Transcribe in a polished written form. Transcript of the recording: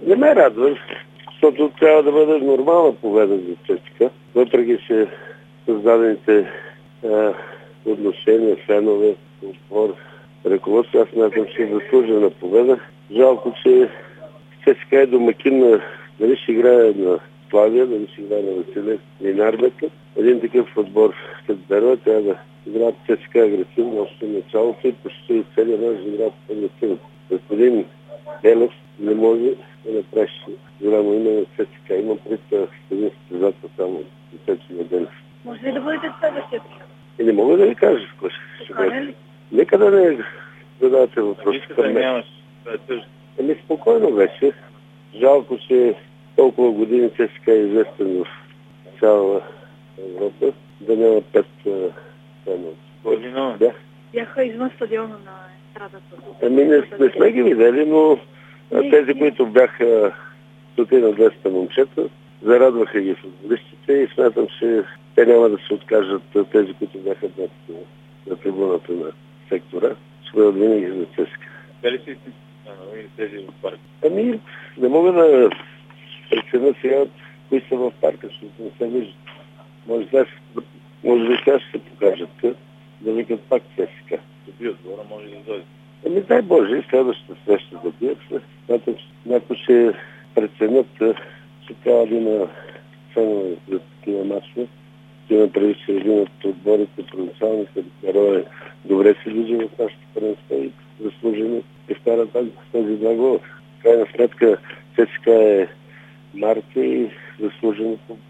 Не ме радва, защото трябва да бъде нормална победа за ЦСКА. Въпреки, че създадените отношения, фенове, отбор, ръководство, аз смятам, че е заслужена победа. Жалко, че ЦСКА е домакин дали ще играе на Славия, дали ще играе на Василев и Нарбека. Един такъв отбор след Берова трябва да играят ЦСКА агресивно още началото и почти целият мач да играят агресивно. Господин Елев не може да направиш голямо име на ЦСКА. Има пред един състезател само Цеци Младенов. Може ли да бъдете следващия? И не мога да ви кажа какво ще бъде. Нека да не задавате въпроси към мен. Спокойно беше. Жалко, че толкова години ЦСКА е известен в цяла Европа, да няма 5 фенове. Да. Бяха извън стадиона на естрадата. Не сме ги видели, но тези, които бяха стотина 200 момчета, зарадваха ги футболистите и смятам, че те няма да се откажат тези, които бяха днес на трибуната на сектора. Ще бъдат винаги за ЦСКА. Дали си или тези в парка? Не мога да преценя сега кои са в парка, защото не се виждат. Може би сега ще се покажат да викат пак ЦСКА. Да бият двора, може да дойде. Дай Боже, следващата среща да бият се. Смятам, че някои ще преценят, че трябва да има фенове за такива матчове. Има преди, че един от отборите, провинциалните, Берова добре се движи в нашите първенства и заслужени и вкара тези два гола. В крайна сметка ЦСКА е марка и заслужено